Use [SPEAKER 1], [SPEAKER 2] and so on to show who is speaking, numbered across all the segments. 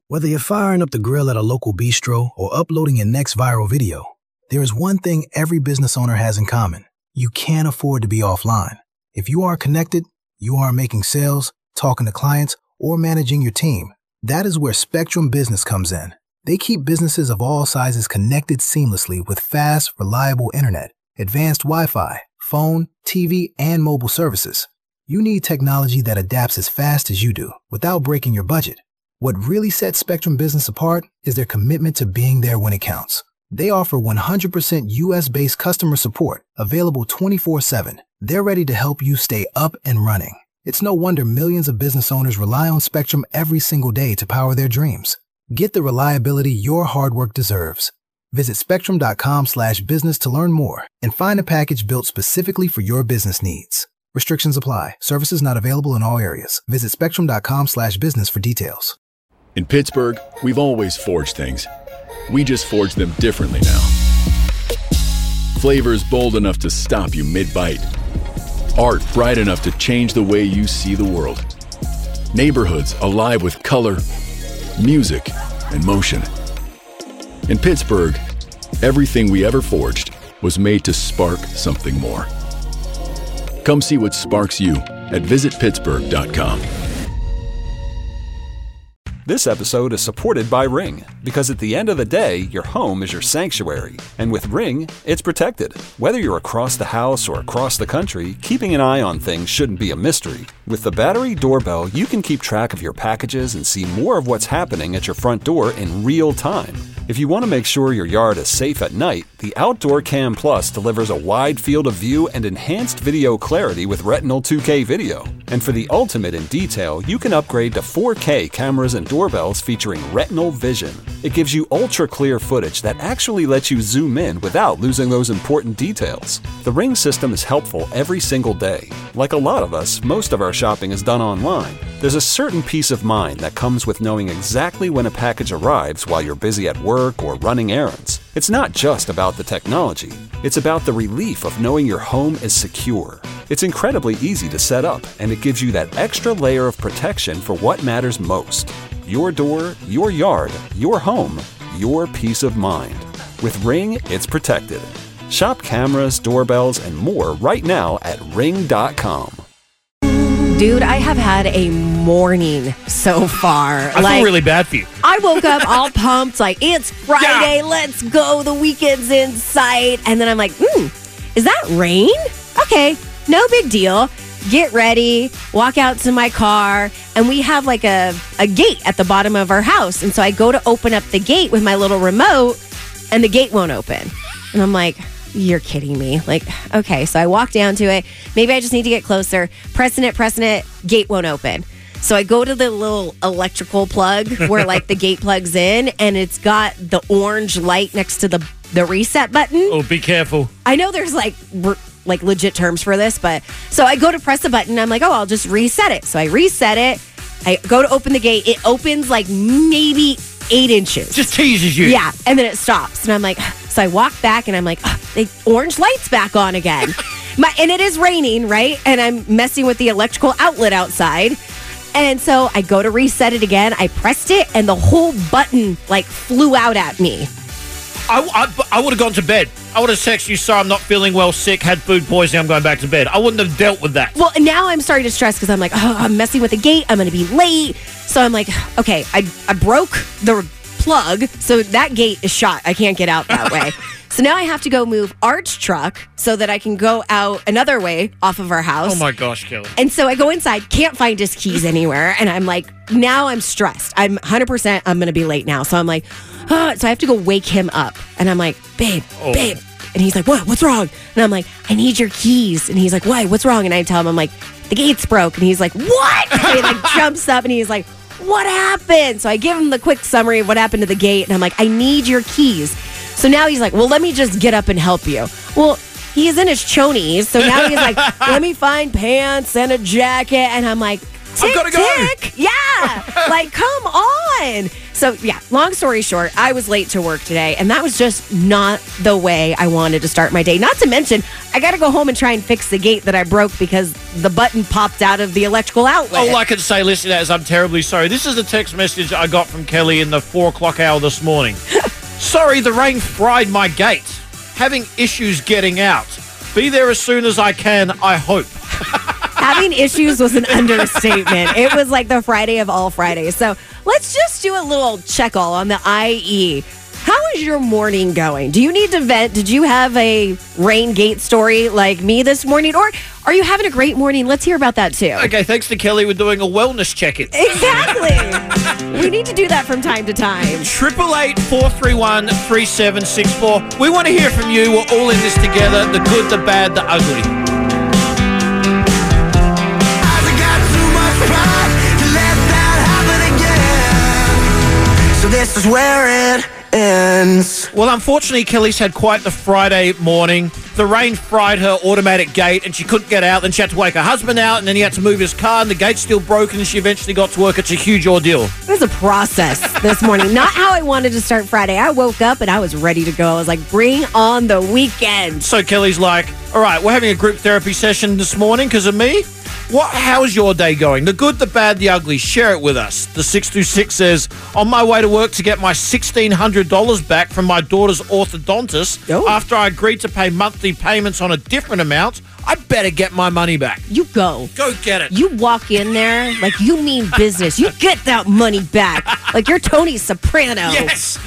[SPEAKER 1] Whether you're firing up the grill at a local bistro or uploading your next viral video, there is one thing every business owner has in common. You can't afford to be offline. If you are connected, you are making sales, talking to clients, or managing your team. That is where Spectrum Business comes in. They keep businesses of all sizes connected seamlessly with fast, reliable internet, advanced Wi-Fi, phone, TV, and mobile services. You need technology that adapts as fast as you do without breaking your budget. What really sets Spectrum Business apart is their commitment to being there when it counts. They offer 100% US-based customer support, available 24/7. They're ready to help you stay up and running. It's no wonder millions of business owners rely on Spectrum every single day to power their dreams. Get the reliability your hard work deserves. Visit spectrum.com/business to learn more and find a package built specifically for your business needs. Restrictions apply. Services not available in all areas. Visit spectrum.com/business for details.
[SPEAKER 2] In Pittsburgh, we've always forged things. We just forge them differently now. Flavors bold enough to stop you mid-bite. Art bright enough to change the way you see the world. Neighborhoods alive with color, music, and motion. In Pittsburgh, everything we ever forged was made to spark something more. Come see what sparks you at visitpittsburgh.com.
[SPEAKER 3] This episode is supported by Ring, because at the end of the day, your home is your sanctuary. And with Ring, it's protected. Whether you're across the house or across the country, keeping an eye on things shouldn't be a mystery. With the Battery Doorbell, you can keep track of your packages and see more of what's happening at your front door in real time. If you want to make sure your yard is safe at night, the Outdoor Cam Plus delivers a wide field of view and enhanced video clarity with Retinal 2K video. And for the ultimate in detail, you can upgrade to 4K cameras and doorbells featuring Retinal Vision. It gives you ultra-clear footage that actually lets you zoom in without losing those important details. The Ring system is helpful every single day. Like a lot of us, most of our shopping is done online. There's a certain peace of mind that comes with knowing exactly when a package arrives while you're busy at work or running errands. It's not just about the technology. It's about the relief of knowing your home is secure. It's incredibly easy to set up, and it gives you that extra layer of protection for what matters most. Your door, your yard, your home, your peace of mind. With Ring, it's protected. Shop cameras, doorbells, and more right now at ring.com.
[SPEAKER 4] Dude, I have had a morning so far.
[SPEAKER 5] I feel really bad for you.
[SPEAKER 4] I woke up all pumped, like, it's Friday, let's go, the weekend's in sight. And then I'm like, is that rain? Okay, no big deal. Get ready, walk out to my car, and we have like a gate at the bottom of our house. And so I go to open up the gate with my little remote, and the gate won't open. And I'm like, you're kidding me. Like, okay, so I walk down to it. Maybe I just need to get closer. Pressing it, gate won't open. So I go to the little electrical plug where like the gate plugs in, and it's got the orange light next to the reset button.
[SPEAKER 5] Oh, be careful.
[SPEAKER 4] I know there's like legit terms for this, but so I go to press the button. I'm like, oh, I'll just reset it. So I reset it. I go to open the gate. It opens like maybe 8 inches.
[SPEAKER 5] Just teases you.
[SPEAKER 4] Yeah. And then it stops. And I'm like, so I walk back and I'm like, the orange light's back on again. And it is raining, right? And I'm messing with the electrical outlet outside. And so I go to reset it again. I pressed it and the whole button like flew out at me.
[SPEAKER 5] I would have gone to bed. I would have texted you, sorry, I'm not feeling well, sick, had food poisoning, I'm going back to bed. I wouldn't have dealt with that.
[SPEAKER 4] Well, now I'm starting to stress because I'm like, oh, I'm messing with the gate. I'm going to be late. So I'm like, okay, I broke the plug. So that gate is shot. I can't get out that way. So now I have to go move Art's truck so that I can go out another way off of our house.
[SPEAKER 5] Oh my gosh, Kelly.
[SPEAKER 4] And so I go inside, can't find his keys anywhere. And I'm like, now I'm stressed. I'm 100%, I'm going to be late now. So I'm like, so I have to go wake him up. And I'm like, babe. And he's like, what's wrong? And I'm like, I need your keys. And he's like, why? What's wrong? And I tell him, I'm like, the gate's broke. And he's like, what? And he like jumps up and he's like, what happened? So I give him the quick summary of what happened to the gate. And I'm like, I need your keys. So now he's like, well, let me just get up and help you. Well, he's in his chonies. So now he's like, let me find pants and a jacket. And I'm like, tick,
[SPEAKER 5] I've got to go.
[SPEAKER 4] tick. Yeah. Like, come on. So, yeah, long story short, I was late to work today, and that was just not the way I wanted to start my day. Not to mention, I got to go home and try and fix the gate that I broke because the button popped out of the electrical outlet.
[SPEAKER 5] All I can say, listening to that, is I'm terribly sorry. This is a text message I got from Kelly in the 4 o'clock hour this morning. Sorry, the rain fried my gate. Having issues getting out. Be there as soon as I can, I hope.
[SPEAKER 4] Having issues was an understatement. It was like the Friday of all Fridays. So let's just do a little check-all on the IE. How is your morning going? Do you need to vent? Did you have a rain gate story like me this morning? Or are you having a great morning? Let's hear about that too.
[SPEAKER 5] Okay, thanks to Kelly, we're doing a wellness check-in.
[SPEAKER 4] Exactly. We need to do that from time to time.
[SPEAKER 5] 888-431-3764. We want to hear from you. We're all in this together. The good, the bad, the ugly.
[SPEAKER 6] So this is where it ends.
[SPEAKER 5] Well, unfortunately, Kelly's had quite the Friday morning. The rain fried her automatic gate and she couldn't get out. Then she had to wake her husband out and then he had to move his car and the gate's still broken and she eventually got to work. It's a huge ordeal.
[SPEAKER 4] It was a process this morning. Not how I wanted to start Friday. I woke up and I was ready to go. I was like, bring on the weekend.
[SPEAKER 5] So Kelly's like, all right, we're having a group therapy session this morning because of me. How's your day going? The good, the bad, the ugly. Share it with us. The 626 says, on my way to work to get my $1,600 back from my daughter's orthodontist after I agreed to pay monthly payments on a different amount, I better get my money back.
[SPEAKER 4] You go.
[SPEAKER 5] Go get it.
[SPEAKER 4] You walk in there like you mean business. You get that money back like you're Tony Soprano.
[SPEAKER 5] Yes.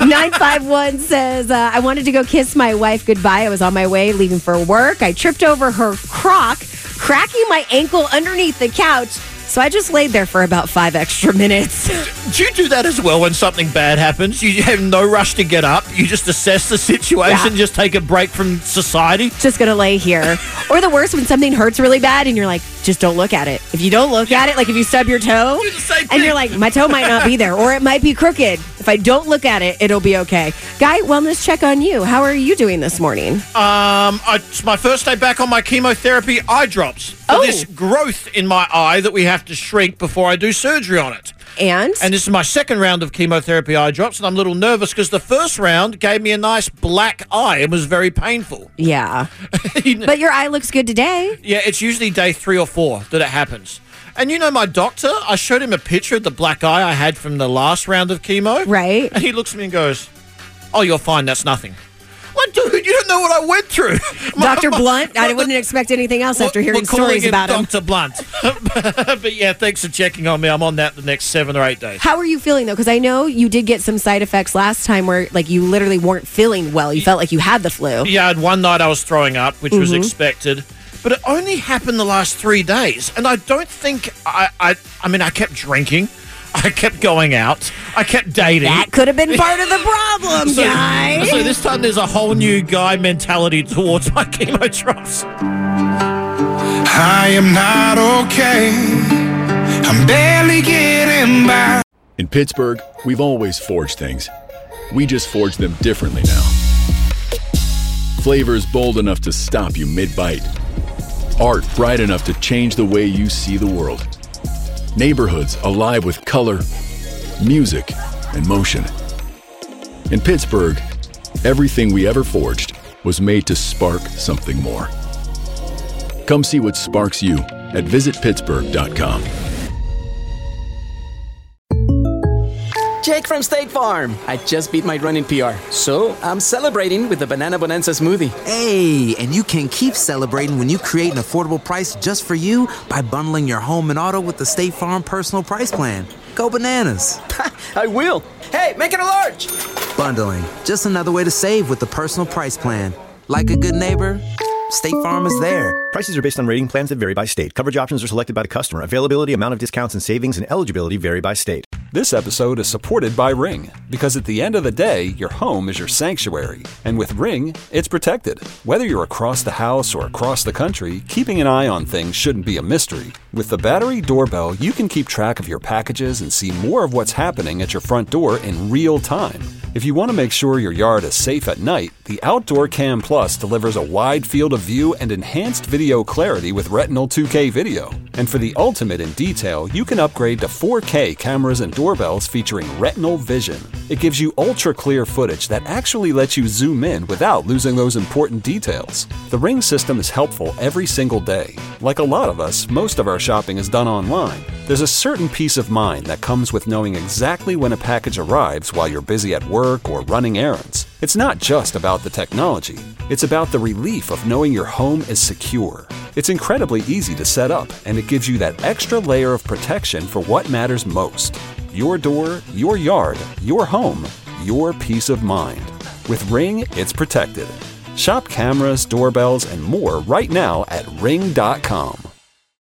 [SPEAKER 4] 951 says, I wanted to go kiss my wife goodbye. I was on my way leaving for work. I tripped over her croc, cracking my ankle underneath the couch. So I just laid there for about 5 extra minutes.
[SPEAKER 5] Do you do that as well when something bad happens? You have no rush to get up. You just assess the situation, just take a break from society.
[SPEAKER 4] Just going to lay here. Or the worst, when something hurts really bad and you're like, just don't look at it. If you don't look at it, like if you stub your toe
[SPEAKER 5] Do the same
[SPEAKER 4] and
[SPEAKER 5] thing.
[SPEAKER 4] you're like, my toe might not be there or it might be crooked. If I don't look at it, it'll be okay. Guy, wellness check on you. How are you doing this morning?
[SPEAKER 5] It's my first day back on my chemotherapy eye drops for this growth in my eye that we have to shrink before I do surgery on it.
[SPEAKER 4] And
[SPEAKER 5] this is my second round of chemotherapy eye drops, and I'm a little nervous because the first round gave me a nice black eye. It was very painful.
[SPEAKER 4] yeah. But your eye looks good today.
[SPEAKER 5] Yeah, it's usually day 3 or 4 that it happens. And you know my doctor, I showed him a picture of the black eye I had from the last round of chemo.
[SPEAKER 4] Right.
[SPEAKER 5] And he looks at me and goes, oh, you're fine, that's nothing. Like, dude, you don't know what I went through.
[SPEAKER 4] Dr. Blunt, I wouldn't expect anything else after hearing stories about him.
[SPEAKER 5] Dr. Blunt. But yeah, thanks for checking on me. I'm on that the next 7 or 8 days.
[SPEAKER 4] How are you feeling, though? Because I know you did get some side effects last time where, like, you literally weren't feeling well. You felt like you had the flu.
[SPEAKER 5] Yeah, I had one night I was throwing up, which was expected. But it only happened the last 3 days. And I don't think I mean, I kept drinking. I kept going out. I kept dating.
[SPEAKER 4] That could have been part of the problem, guy.
[SPEAKER 5] So this time there's a whole new guy mentality towards my chemo drops.
[SPEAKER 6] I am not okay. I'm barely getting by.
[SPEAKER 2] In Pittsburgh, we've always forged things. We just forge them differently now. Flavors bold enough to stop you mid-bite. Art bright enough to change the way you see the world. Neighborhoods alive with color, music, and motion. In Pittsburgh, everything we ever forged was made to spark something more. Come see what sparks you at visitpittsburgh.com.
[SPEAKER 7] Jake from State Farm. I just beat my running PR, so I'm celebrating with the Banana Bonanza smoothie.
[SPEAKER 8] Hey, and you can keep celebrating when you create an affordable price just for you by bundling your home and auto with the State Farm Personal Price Plan. Go bananas.
[SPEAKER 7] I will. Hey, make it a large.
[SPEAKER 8] Bundling, just another way to save with the Personal Price Plan. Like a good neighbor, State Farm is there.
[SPEAKER 9] Prices are based on rating plans that vary by state. Coverage options are selected by the customer. Availability, amount of discounts and savings, and eligibility vary by state.
[SPEAKER 3] This episode is supported by Ring, because at the end of the day, your home is your sanctuary. And with Ring, it's protected. Whether you're across the house or across the country, keeping an eye on things shouldn't be a mystery. With the Battery Doorbell, you can keep track of your packages and see more of what's happening at your front door in real time. If you want to make sure your yard is safe at night, the Outdoor Cam Plus delivers a wide field of view and enhanced video clarity with Retinal 2K video. And for the ultimate in detail, you can upgrade to 4K cameras and doorbells featuring Retinal Vision. It gives you ultra-clear footage that actually lets you zoom in without losing those important details. The Ring system is helpful every single day. Like a lot of us, most of our shopping is done online. There's a certain peace of mind that comes with knowing exactly when a package arrives while you're busy at work or running errands. It's not just about the technology. It's about the relief of knowing your home is secure. It's incredibly easy to set up, and it gives you that extra layer of protection for what matters most. Your door, your yard, your home, your peace of mind. With Ring, it's protected. Shop cameras, doorbells, and more right now at Ring.com.